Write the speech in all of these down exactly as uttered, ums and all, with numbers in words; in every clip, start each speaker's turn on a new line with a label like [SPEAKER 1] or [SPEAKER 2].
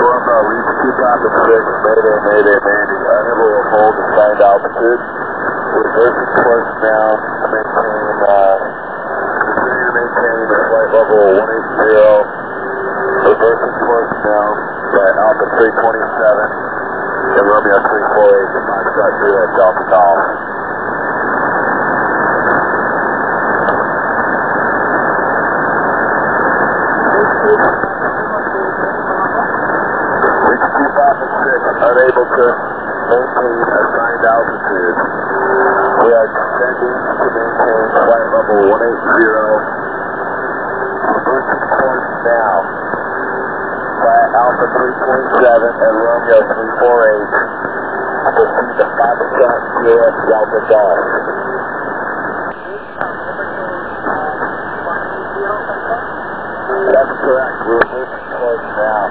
[SPEAKER 1] Columba, reach two Papa six, Mayday, Mayday, Mandy, unable to hold assigned altitude, reversing course now to maintain, uh, continue to maintain the flight level one eighty, reversing course now by Alpha three twenty-seven, and Romeo three forty-eight, and Foxtrot Juliet Delta Golf. Unable to maintain assigned altitude. We are descending to maintain flight level one eighty. Reversing course now by Alpha three twenty-seven and Romeo three forty-eight. Proceed to Foxtrot Juliet Delta Golf. That's correct. We're reversing course now.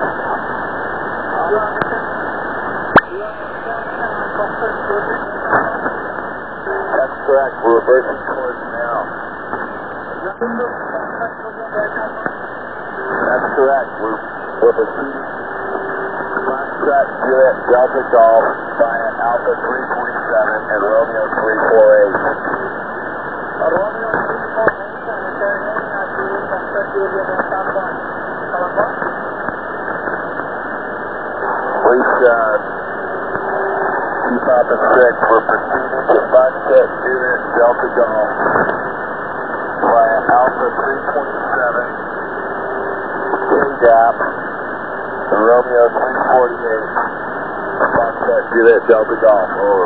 [SPEAKER 1] That's correct. We're reversing course now. That's correct. We're, we're proceeding Foxtrot Juliet Delta Golf via Alpha three twenty-seven and Romeo three forty-eight. Romeo three forty-eight, returning at Juliet Foxtrot Juliet Delta Golf. Please, uh, Papa six, we're proceeding to Foxtrot Juliet Delta Golf via Alpha three twenty-seven, K-Gap, Romeo three forty-eight, Foxtrot Juliet Delta Golf, over.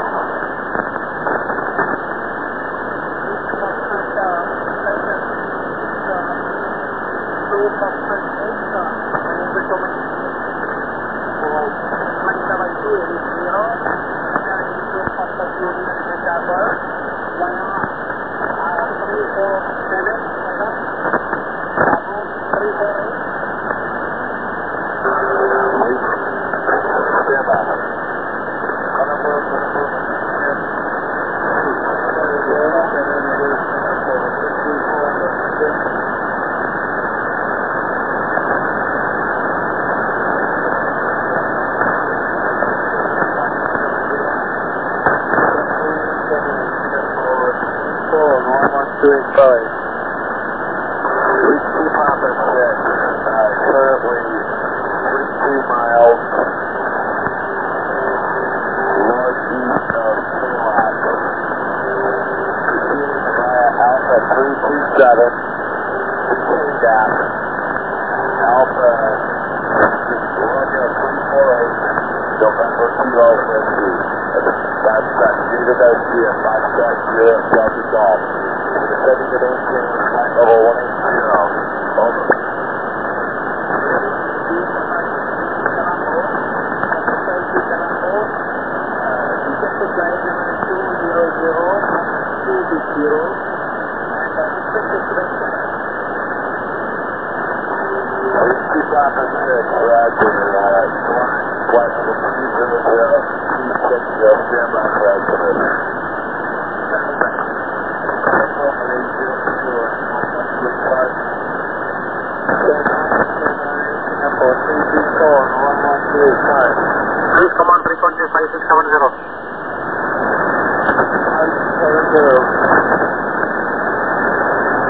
[SPEAKER 2] Please command frequency five six seven zero.